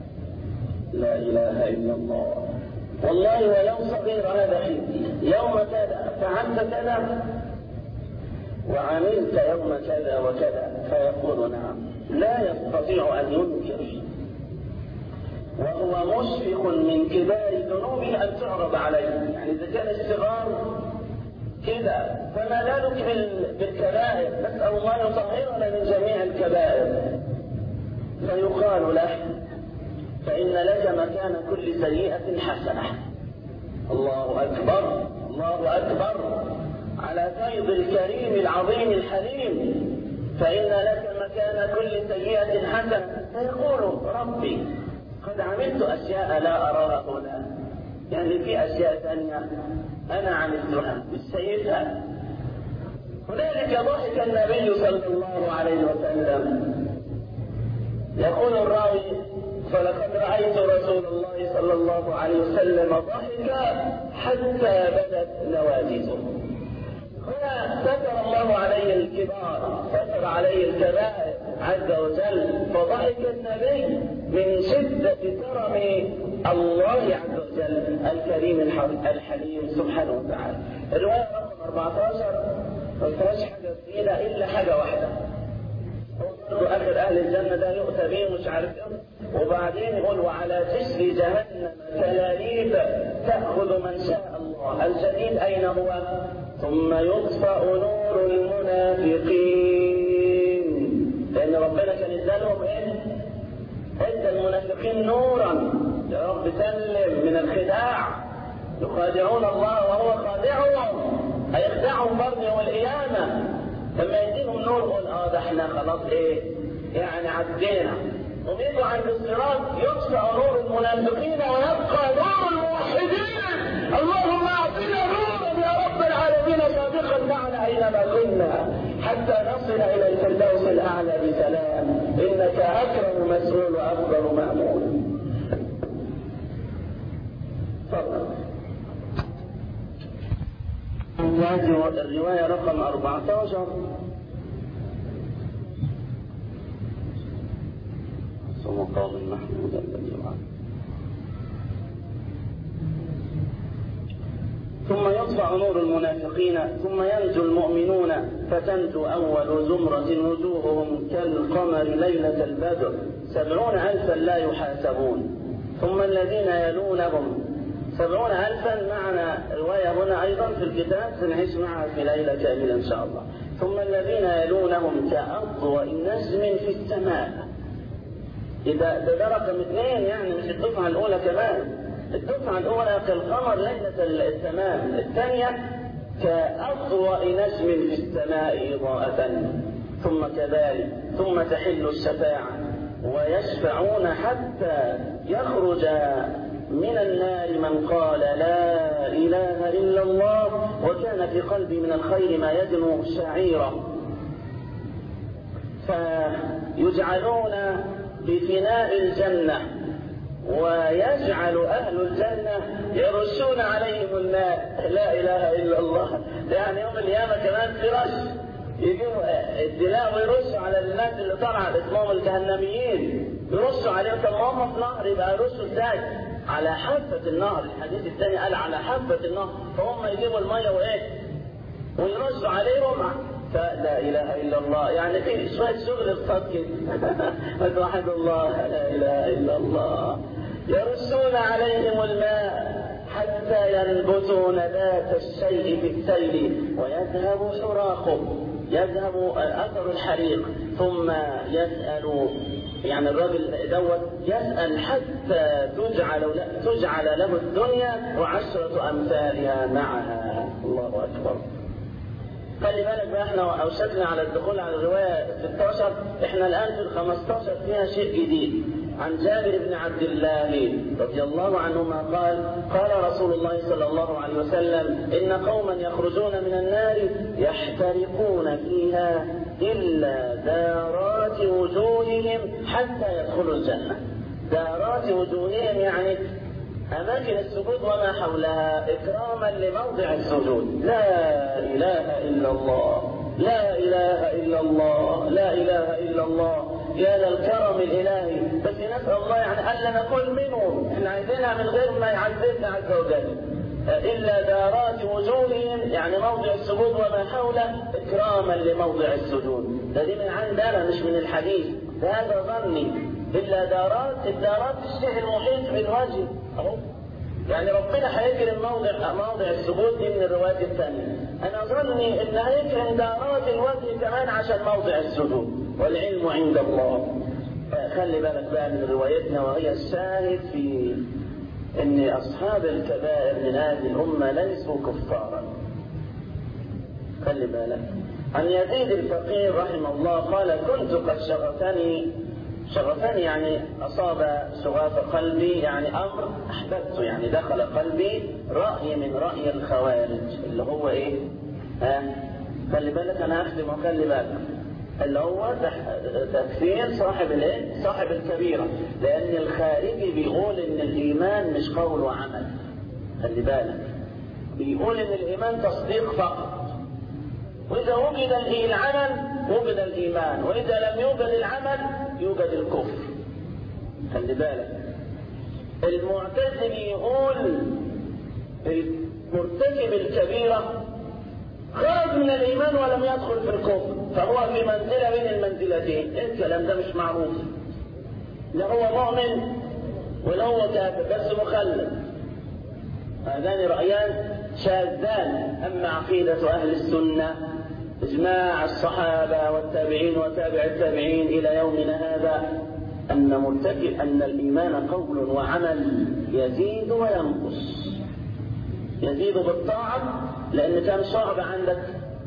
لا اله الا الله. والله ولو صغير هذا خزي. يوم كذا فعلت كذا وعملت يوم كذا وكذا، فيقول نعم، لا يستطيع ان ينكر، وهو مشفق من كبار ذنوبه ان تعرض عليه. يعني اذا كان الصغار كذا فما بالك بالكبائر؟ نسال الله يطهرنا من جميع الكبائر. فيقال له: فان لك مكان كل سيئه حسنه. الله اكبر، الله اكبر على فيض الكريم العظيم الحليم. فان لك مكان كل سيئه حسنه. فيقول: ربي قد عملت أشياء لا أراها هنا، يعني في أشياء ثانية أنا عملتها بالسيئة. هنالك ضحك النبي صلى الله عليه وسلم. يقول الراوي: فلقد رأيت رسول الله صلى الله عليه وسلم ضحك حتى بدت نواجذه. هنا ستر الله عليه الكبار، ستر عليه الكبائر عز وجل، فضحك النبي من شدة كرم الله عز وجل الكريم الحليم سبحانه وتعالى. الرواية رقم 14 ما فيهاش حاجة جديدة إلا حاجة واحدة. برضه آخر أهل الجنة ده يؤتى به مش عارف إيه، وبعدين يقول: وعلى جسر جهنم كلاليب تأخذ من شاء الله. الجديد أين هو؟ ثم يطفأ نور المنافقين، لأن ربنا كان ادالهم ادى المنافقين نورا. يا رب سلم من الخداع، يخادعون الله وهو خادعهم، هيخدعهم برضه يوم القيامة. لما يديهم نور يقول: ده احنا خلاص يعني عدينا. ويجوا عند الصراط يطفأ نور المنافقين ويبقى نور الموحدين. اللهم اعطنا نورا يا رب العالمين صادقا معنا اينما كنا، حتى نصل الى الفردوس الاعلى بسلام. انك اكرم مسؤول واكبر مامول. تفضل. الروايه رقم 14. المقام المحمود الذي وعد. ثم يطفأ نور المنافقين ثم ينجو المؤمنون فتنجو أول زمرة وجوههم كالقمر ليلة البدر 70,000 لا يحاسبون. ثم الذين يلونهم 70,000 معنا رواية هنا أيضا في الكتاب سنعيش معها في ليلة كاملة إن شاء الله. ثم الذين يلونهم كأضواء نجم في السماء. إذا ده رقم 2 يعني مش الدفعة الأولى كمان. الدفعة الأولى كالقمر ليلة التمام، الثانية كأضواء نجم في السماء إضاءة. ثم كذلك ثم تحل الشفاعة ويشفعون حتى يخرج من النار من قال لا إله إلا الله وكان في قلبي من الخير ما يدنو شعيرا. فيجعلون بفناء الجنة ويجعل أهل الجنة يرشون عليهم الماء. لا إله إلا الله. يعني يوم القيامة كمان في رش يجيبوا الدلاء ويرشوا على الناس اللي طلعت اسمهم الجهنميين، يرشوا عليهم. طب هم في نهر يبقى يرشوا ازاي؟ على حافة النهر. الحديث الثاني قال على حافة النهر، فهم يجيبوا المية وايه ويرشوا عليهم. فلا إله إلا الله. يعني في شوية شغل اقتصاد كده. وحد الله لا إله إلا الله. يرشون عليهم الماء حتى ينبتون ذات الشيء في السيل ويذهب حراقه، يذهب أثر الحريق. ثم يسأل يعني الرجل دوت يسأل حتى تجعل له الدنيا و10 أمثالها معها. الله أكبر. خلي بالك بقى احنا اوشكنا على الدخول على الرواية 16. احنا الآن في 15 فيها شيء جديد. عن جابر بن عبد الله رضي الله عنهما قال قال رسول الله صلى الله عليه وسلم إن قوما يخرجون من النار يحترقون فيها إلا دارات وجوههم حتى يدخلوا الجنة. دارات وجوههم يعني أماكن السجود وما حولها إكراما لموضع السجود. لا إله إلا الله. لا إله إلا الله. لا إله إلا الله. يا للكرم الإلهي. بس نسأل الله يعني ألا نكون منهم. إحنا عايزينها من غير ما يعذبنا عز وجل. إلا دارات وجوههم يعني موضع السجود وما حوله إكراما لموضع السجود. ده دي من عندنا مش من الحديث. هذا ظني. إلا دارات. الدارات الشيء المحيط بالوجه أهو. يعني ربنا هيكرم موضع السجود دي من الروايات الثانية. أنا ظني إن هيكرم دارات الوجه كمان عشان موضع السجود، والعلم عند الله. خلي بالك بقى من روايتنا وهي الشاهد في إن أصحاب الكبائر من هذه الأمة ليسوا كفارا. خلي بالك. عن يزيد الفقير رحمه الله قال كنت قد شغفني يعني أصاب شغاف قلبي يعني أمر أحببته يعني دخل قلبي رأي من رأي الخوارج اللي هو إيه؟ خلي بالك أنا أخدم وخلي بالك اللي هو تكفير صاحب الإيه؟ صاحب الكبيرة. لأن الخارجي بيقول إن الإيمان مش قول وعمل. خلي بالك بيقول إن الإيمان تصديق فقط، وإذا وجد العمل وجد الإيمان، وإذا لم يوجد العمل يوجد الكفر. خلي بالك. المعتزلي يقول مرتكب الكبيرة خرج من الإيمان ولم يدخل في الكفر، فهو في منزلة بين المنزلتين. الكلام ده مش معروف. لا هو مؤمن ولا هو كافر بس مخلد. هذان رأيان شاذان. أما عقيدة أهل السنة إجماع الصحابة والتابعين وتابع التابعين إلى يومنا هذا أن الإيمان قول وعمل يزيد وينقص. يزيد بالطاعة لأن كم شعبة عندك؟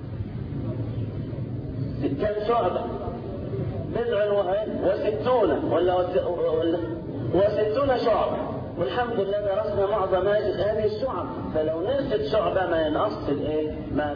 كم شعبة؟ 69 وستون شعبة. والحمد لله درسنا معظم هذه الشعب. فلو نزلت شعبة ما ينقص الايه؟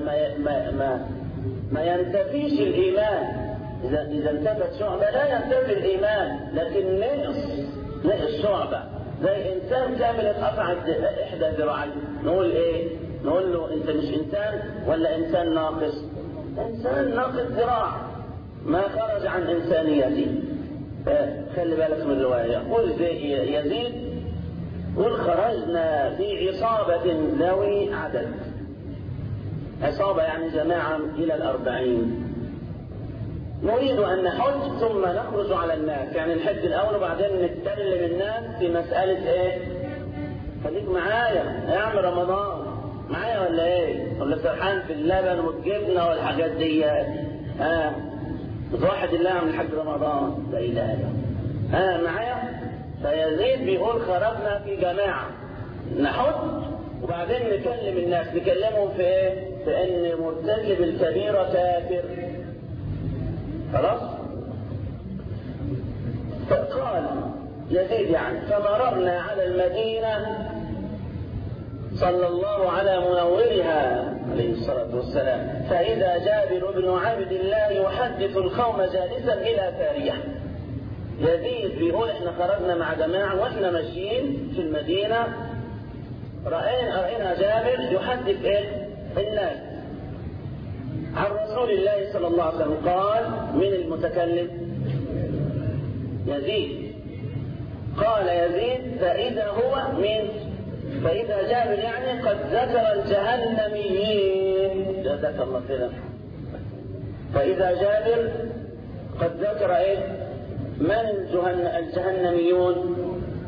ما ينتفيش الإيمان. إذا انتفت شعبة لا ينتفي الإيمان، لكن نقص شعبة. زي إنسان كامل اتقطعت إحدى ذراعيه، نقول إيه؟ نقول له أنت مش إنسان ولا إنسان ناقص؟ إنسان ناقص ذراع ما خرج عن إنسانيته. خلي بالك من الرواية. يقول يزيد قل خرجنا في عصابة ذوي عدد. عصابة يعني جماعة إلى 40. نريد أن نحج ثم نخرج على الناس، يعني الحج الأول وبعدين نتكلم الناس في مسألة إيه؟ خليك معايا يا عم رمضان، معايا ولا إيه؟ ولا سرحان في اللبن والجبنة والحاجات دي؟ بتوحد الله من حج رمضان لا إله إلا الله. معايا؟ فيزيد بيقول خرجنا في جماعة نحج وبعدين نكلم الناس، نكلمهم في إيه؟ في إن مرتكب الكبيرة كافر. خلاص؟ فقال يزيد يعني فمررنا على المدينة صلى الله على منورها عليه الصلاة والسلام فإذا جابر بن عبد الله يحدث القوم جالسا إلى سارية. يزيد بيقول احنا خرجنا مع جماعة واحنا ماشيين في المدينة رأينا جابر يحدث ايه؟ الناس عن رسول الله صلى الله عليه وسلم. قال من المتكلم؟ يزيد. قال يزيد فإذا هو من فإذا جابر يعني قد ذكر الجهنميين. جزاك الله خيرا. فإذا جابر قد ذكر ايه؟ من الجهنميون؟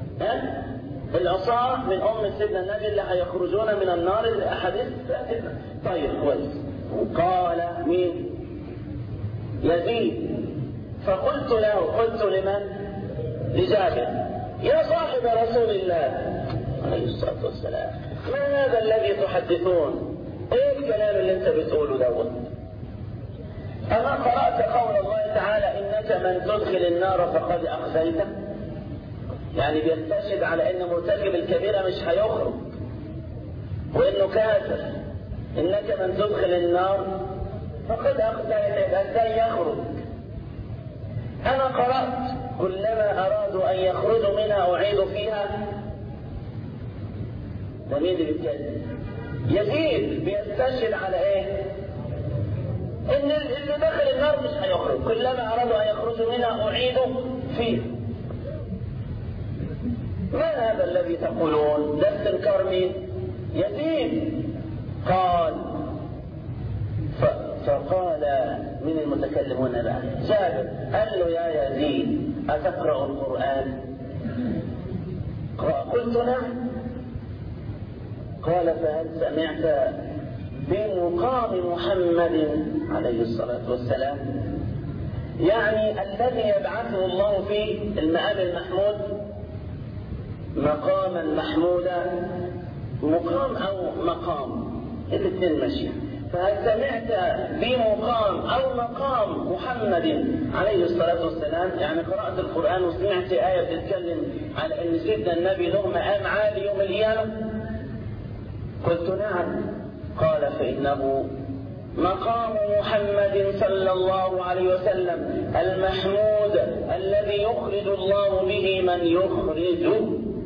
العصاة من سيدنا النبي اللي هيخرجون من النار. الأحاديث طيب كويس. قال مين؟ يزيد. فقلت له قلت لمن؟ لجابر يا صاحب رسول الله عليه الصلاة والسلام ما هذا الذي تحدثون؟ ايه الكلام اللي انت بتقوله دوت؟ أما قرأت قول الله تعالى إنك من تدخل النار فقد أخزيته؟ يعني بيستشهد على إن مرتكب الكبيرة مش هيخرج وإنه كافر. إنك من تدخل النار فقد أخزيته، إزاي يخرج؟ أنا قرأت كلما أرادوا أن يخرجوا منها أعيدوا فيها. ده مين اللي بيتكلم؟ يزيد بيستشهد على إيه؟ إن اللي دخل النار مش هيخرج، كلما أرادوا أن يخرجوا منها أعيدوا فيه. ما هذا الذي تقولون؟ ده استنكار مين؟ يزيد. قال فقال من المتكلمون بقى؟ جابر قال له يا يزيد أتقرأ القرآن؟ قلت نعم. قال فهل سمعت بمقام محمد عليه الصلاة والسلام؟ يعني الذي يبعثه الله في المقام المحمود مقاما محمودا، مقام أو مقام الاثنين ماشية. فهل سمعت بمقام أو مقام محمد عليه الصلاة والسلام؟ يعني قرأت القرآن وسمعت آية بتتكلم على أن سيدنا النبي له مقام عالي يوم القيامة؟ قلت نعم. قال فإنه مقام محمد صلى الله عليه وسلم المحمود الذي يخرج الله به من يخرج.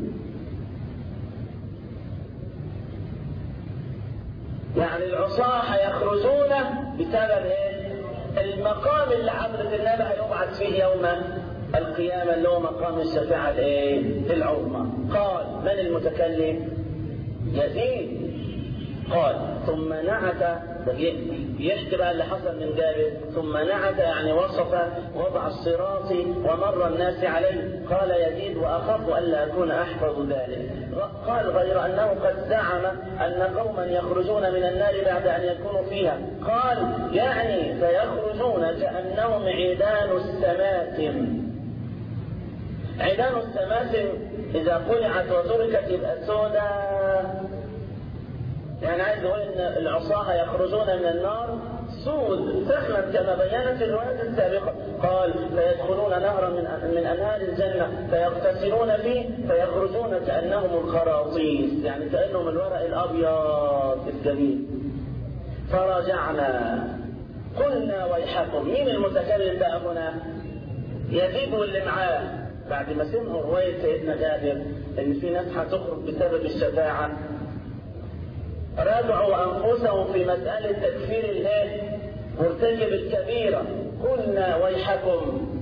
يعني العصاة يخرجون بسبب ايه؟ المقام اللي حضرة النبي هيبعث فيه يوم القيامة اللي هو مقام الشفاعة الايه؟ العظمى. قال من المتكلم؟ يزيد. قال ثم نعت، يحكي بقى اللي حصل من جابر. ثم نعت يعني وصف وضع الصراط ومر الناس عليه. قال يزيد وأخاف ألا أكون أحفظ ذلك. قال غير أنه قد زعم أن قوما يخرجون من النار بعد أن يكونوا فيها. قال يعني فيخرجون كأنهم عيدان السماسم. عيدان السماسم إذا قلعت وتركت يبقى سوداء. يعني عايز يقول ان العصاة يخرجون من النار سود سخنا كما بينا في الرواية السابقة. قال فيدخلون نهرا من انهار الجنة فيغتسلون فيه فيخرجون كأنهم الخراطيس، يعني كأنهم الورق الابيض الجميل. فرجعنا قلنا ويحكم. مين المتكلم بقى هنا؟ يزيد واللي معاه بعد ما سمعوا رواية سيدنا جابر ان في ناس هتخرج بسبب الشفاعة راجعوا أنفسهم في مسألة تكفير مرتكب الكبيرة. قلنا ويحكم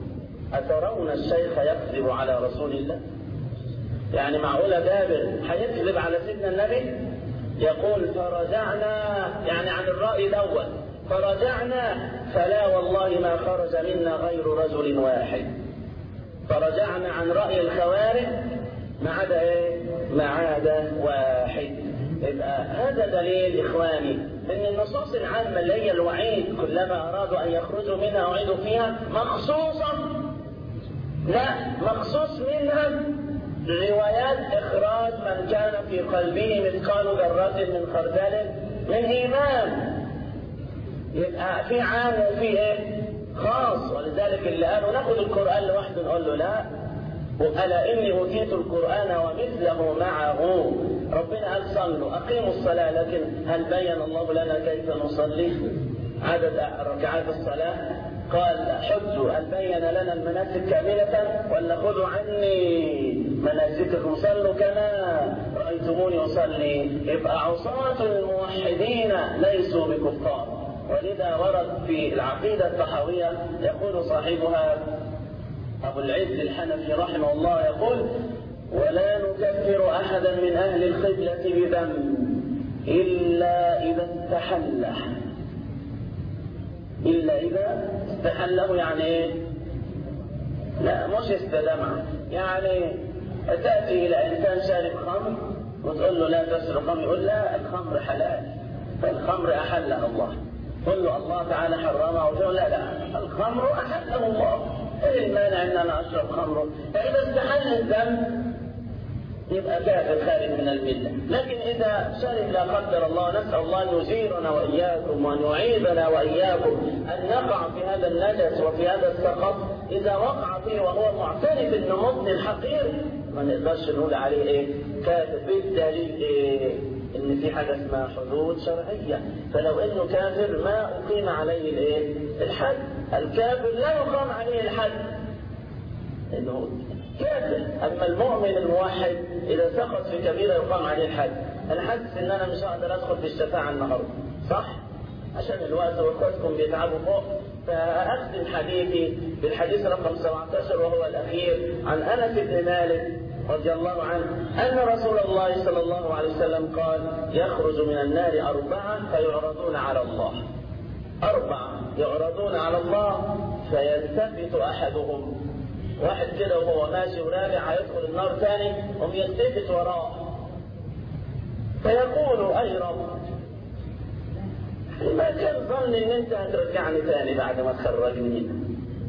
أترون الشيخ يكذب على رسول الله؟ يعني معقولة جابر هيكذب على سيدنا النبي؟ يقول فرجعنا، يعني عن الرأي الأول، فرجعنا فلا والله ما خرج منا غير رجل واحد. فرجعنا عن رأي الخوارج ما عدا ايه؟ ما عدا واحد. يبقى هذا دليل إخواني ان النصوص العامة اللي هي الوعيد كلما أرادوا أن يخرجوا منها أعيدوا فيها مخصوصا، لا مخصوص منها روايات إخراج من كان في قلبه مثقال ذرة من خردل من إيمان. يبقى في عام وفي ايه؟ خاص. ولذلك اللي قالوا ناخد القرآن لوحده نقول له لا، ألا إني أوتيت القرآن ومثله معه. ربنا قال صلوا أقيموا الصلاة، لكن هل بين الله لنا كيف نصلي؟ عدد ركعات الصلاة؟ قال حجوا هل بين لنا المناسك كاملة؟ ولا خذوا عني مناسككم صلوا كما رأيتموني أصلي. يبقى عصاة الموحدين ليسوا بكفار. ولذا ورد في العقيدة الطحاوية يقول صاحبها أبو العز الحنفي رحمه الله يقول ولا نكفر أحدا من أهل القبلة بذنب إلا إذا استحله. إلا إذا استحله يعني إيه؟ لا مش استدمع، يعني تأتي إلى إنسان شارب خمر وتقول له لا تشرب خمر، يقول لا الخمر حلال، فالخمر أحلها الله. قل له الله تعالى حرمها، وتقول لا الخمر أحله الله، ايه المانع ان انا اشرب خمر؟ فاذا استحل الذنب يبقى كافر خارج من المله. لكن اذا شرب لا قدر الله، نسال الله ان يجيرنا واياكم وان يعيذنا واياكم ان نقع في هذا النجس وفي هذا السقط. اذا وقع فيه وهو معترف انه مذنب حقير ما نقدرش نقول عليه ايه؟ كافر. بالدليل ايه؟ ان في حاجه اسمها حدود شرعيه، فلو انه كافر ما اقيم عليه الايه؟ الحد. الكافر لا يقام عليه الحد انه كافر. اما المؤمن الموحد اذا سقط في كبيره يقام عليه الحد. انا حاسس ان انا مش هقدر ادخل في الشفاعه النهارده، صح؟ عشان الوقت واخواتكم بيتعبوا فوق، فاختم حديثي بالحديث رقم 17 وهو الاخير عن انس بن مالك رضي الله عنه أن رسول الله صلى الله عليه وسلم قال يخرج من النار 4 فيعرضون على الله. 4 يعرضون على الله فيلتفت أحدهم، واحد كده وهو ماشي وراجع هيدخل النار تاني هم يلتفت وراه فيقول أي رب ما كان ظن ان انت هترجعني تاني بعد ما تخرجني منها.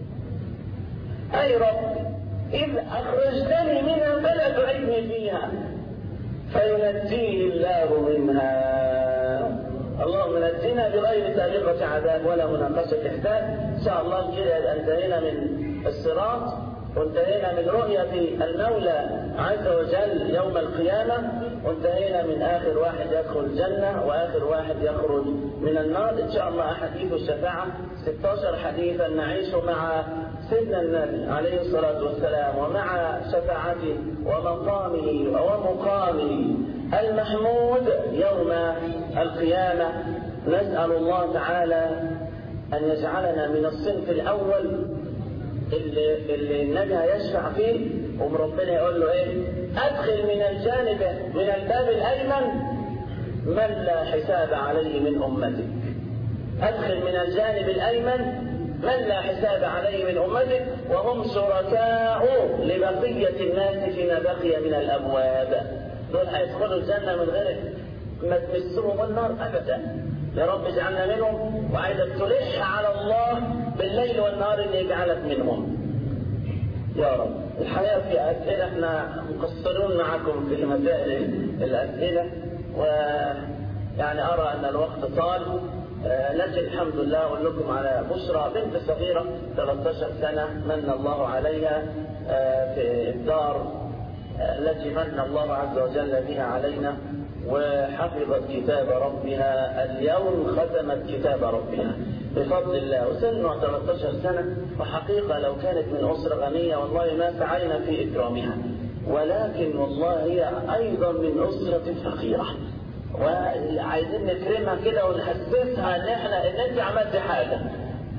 أي رب إذ أخرجتني منها فلا تعيدني فيها، فينجيه الله منها. اللهم نجنا بغير سابقة عذاب ولا مناقشة إحداث. إن شاء الله كده انتهينا من الصراط وانتهينا من رؤية المولى عز وجل يوم القيامة، وانتهينا من آخر واحد يدخل الجنة وآخر واحد يخرج من النار. إن شاء الله أحاديث الشفاعة 16 حديثا نعيش مع سيدنا النبي عليه الصلاة والسلام ومع شفاعته ومقامه ومقامه المحمود يوم القيامة. نسأل الله تعالى أن يجعلنا من الصنف الأول اللي النبي هيشفع فيه وربنا يقول له ايه؟ ادخل من الجانب من الباب الايمن من لا حساب عليه من امتك. ادخل من الجانب الايمن من لا حساب عليه من امتك وهم شركاء لبقية الناس فيما بقي من الابواب. دول هيدخلوا الجنة من غير ما تمسهم النار ابدا. يا رب اجعلنا منهم، وعايزك تلح على الله بالليل والنهار اللي يجعلك منهم يا رب. الحقيقة في أسئلة احنا مقصرون معكم في مسائل الأسئلة، ويعني أرى أن الوقت طال، لكن الحمد لله أقول لكم على بشرى بنت صغيرة 13 سنة من الله عليها في الدار التي من الله عز وجل بها علينا، وحفظت كتاب ربها اليوم، ختمت كتاب ربها بفضل الله، وسنها 13 سنة. وحقيقة لو كانت من أسرة غنية والله ما سعينا في إكرامها، ولكن والله هي أيضا من أسرة فقيرة، وعايزين نكرمها كده ونحسسها ان احنا ان انت عملت حاجة.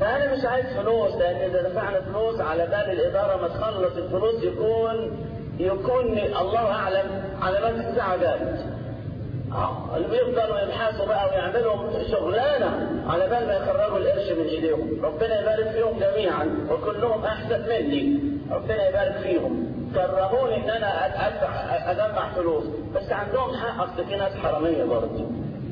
فأنا مش عايز فلوس، لأن إذا دفعنا فلوس على بال الإدارة ما تخلص الفلوس يكون الله أعلم علامات الساعة جات. اللي بيفضلوا يبحثوا بقى ويعملوا شغلانة على بال ما يخرجوا القرش من إيديهم. ربنا يبارك فيهم جميعا وكلهم أحسن مني، ربنا يبارك فيهم. كرهوني إن أنا أجمع فلوس، بس عندهم حق، أصل في ناس حرامية برضه.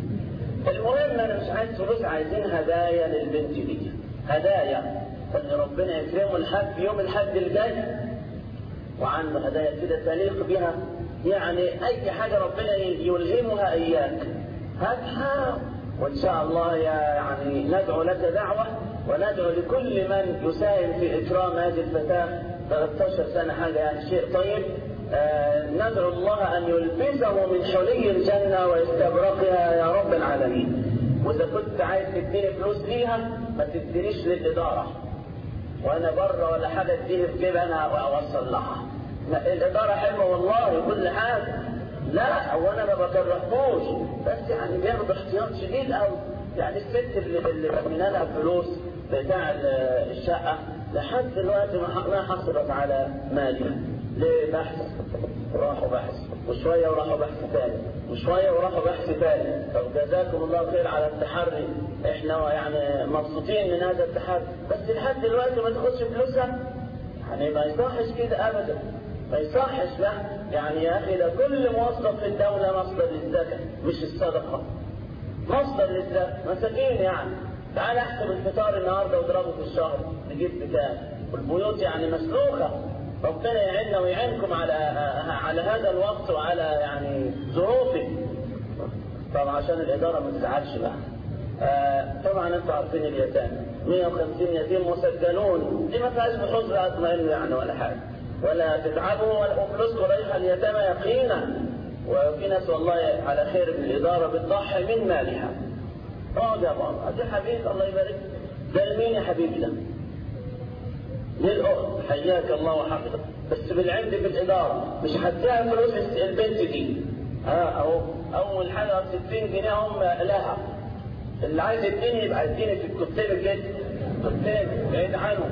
المهم أنا مش عايز فلوس، عايزين هدايا للبنت دي، هدايا اللي ربنا يكرمه لحد يوم الحد الجاي وعنده هدايا كده تليق بها. يعني أي حاجة ربنا يلهمها إياك هاتها، وإن شاء الله يعني ندعو لك دعوة، وندعو لكل من يساهم في إكرام هذه الفتاة 13 سنة، حاجة يعني شيء طيب. ندعو الله أن يلبسه من حلي الجنة ويستبرقها يا رب العالمين. وإذا كنت عايز تديني فلوس ليها ما تدينيش للإدارة، وأنا بره ولا حاجة تديني في جيب أنا أوصل لها. الإدارة حلوة والله كل حاجة، لا وأنا ما بكرهوش، بس يعني بياخد احتياط شديد أوي. يعني الست اللي بنينا لها فلوس بتاع الشقة لحد دلوقتي ما حصلت على مالها. ليه؟ بحث، وراحوا بحث، وشوية وراحوا بحث ثاني، وشوية وراحوا بحث ثاني. طب جزاكم الله خير على التحري، احنا يعني مبسوطين من هذا التحري، بس لحد دلوقتي ما تاخدش فلوسها. يعني ما يصحش كده أبدا، ما يصحش. لا يعني يا أخي ده كل موظف في الدولة مصدر للزكاة مش الصدقة، مصدر للزكاة. مساكين يعني. تعال احسب الفطار النهارده واضربه في الشهر نجيب بكام، والبيوت يعني مسلوخة. ربنا يعيننا ويعينكم على هذا الوقت وعلى يعني ظروفه. طبعا عشان الإدارة ما تزعلش بقى. طبعا انتوا عارفين اليتامى 150 يتيم مسجلون، دي ما فيهاش بحوث بقى اطمئنوا يعني ولا حاجة، ولا تتعبوا ولا فلوسكم رايحة اليتامى يقينا. وفي ناس والله على خير من الإدارة بتضحي من مالها. اقعد يا بابا، دي حبيبك الله يبارك. ده لمين يا حبيبي ده؟ للأخت، حياك الله وحفظك، بس بالعند في الإدارة مش هتديها فلوس البنت دي. أهو أول حاجة 60 جنيه هم لها. اللي عايز يديني يبقى يديني في الكتاب كده، كتاب بعيد عنهم.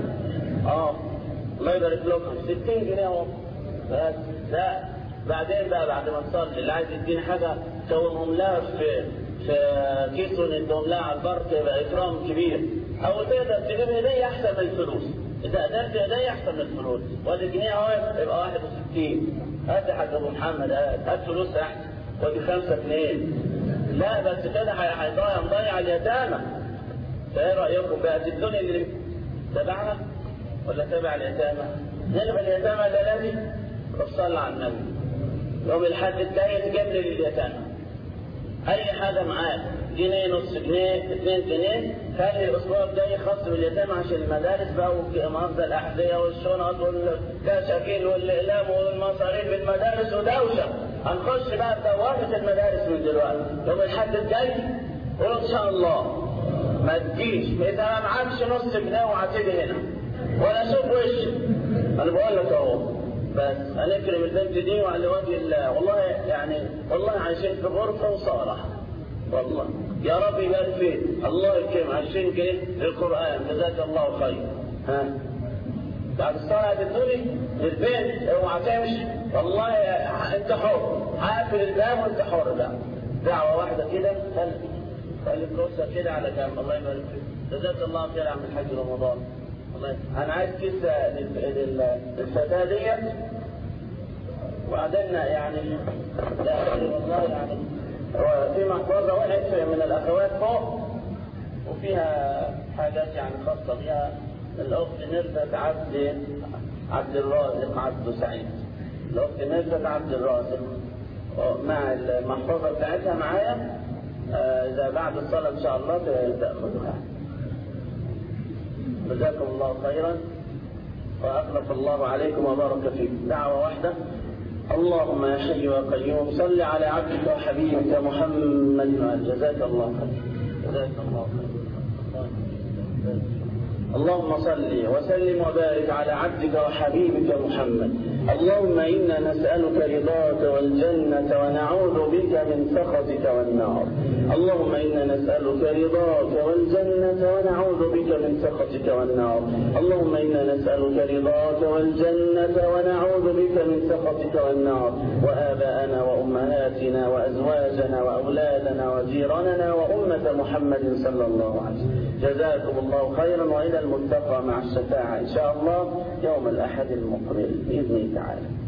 الله يبارك لكم 60 جنيه هم بس. لا بعدين بقى بعد ما تصلي اللي عايز يديني حاجة كونهم لها في كيس وندهم لها على البركة يبقى إكرام كبير. أو تقدر تجيب هدية أحسن من الفلوس، إذا قدرت هدية أحسن من الفلوس. وادي جنيه أهو يبقى 61. هات يا حاج أبو محمد، هات فلوس أحسن، وادي 5 جنيه. لا بس كده هيضيع اليتامى. فإيه رأيكم بقى؟ تدوني اللي تبعها ولا تبع اليتامى؟ نلغي اليتامى الذي وصلنا على النبي. يوم الحد الجاي تجيب لي اليتامى أي حاجة معاك، جنيه، نص جنيه، 2 جنيه. خلي الأسبوع الجاي خاص باليتامى عشان المدارس بقى ومصدر الأحذية والشنط والكشاكيل والإقلام والمصاريف المدارس ودوشة. هنخش بقى في دوامة المدارس من دلوقتي. يوم الحد الجاي قول إن شاء الله ما تجيش إذا ما معكش نص جنيه وهتيجي هنا ولا شوف وشك. أنا بقول لك أهو، بس هنكرم البنت دي وعلى وجه الله. والله يعني والله عايشين في غرفة وصالح والله. يا رب يبارك فيك، الله يكرم. 20 جنيه للقرآن، جزاك الله خير. بعد الصلاة هتدوني للبيت، اوعى تمشي والله انت حر. هقفل الباب وانت حر بقى. دعوة واحدة كده، خلي الكرسي كده على جنب. الله يبارك فيك، جزاك الله خير يا عم الحاج رمضان. أنا عايز كيسة للفتاة ديت. وبعدين يعني لا والله يعني في محفظة وقعت من الأخوات فوق وفيها حاجات يعني خاصة بها الأخت نرفت عبد الرازق عبد سعيد. الأخت نرفت عبد الرازق مع المحفظة بتاعتها معايا. إذا بعد الصلاة إن شاء الله تأخذها. جزاكم الله خيرا وأخلف الله عليكم وبارك فيكم. دعوة واحدة. اللهم يا حي يا قيوم صل على عبدك وحبيبك محمد. جزاك الله خير، جزاك الله خير. اللهم صل وسلم وبارك على عبدك وحبيبك محمد. اللهم إنا نسألك رضاك والجنة ونعوذ بك من سخطك والنار. اللهم إنا نسألك رضاك والجنة ونعوذ بك من سخطك والنار. اللهم إنا نسألك رضاك والجنة ونعوذ بك من سخطك والنار. وآباءنا وأمهاتنا وأزواجنا وأولادنا وجيراننا وأمة محمد صلى الله عليه وسلم. جزاكم الله خيرا، وإلى الملتقى مع الشفاعة إن شاء الله يوم الأحد المقبل بإذن تعالى.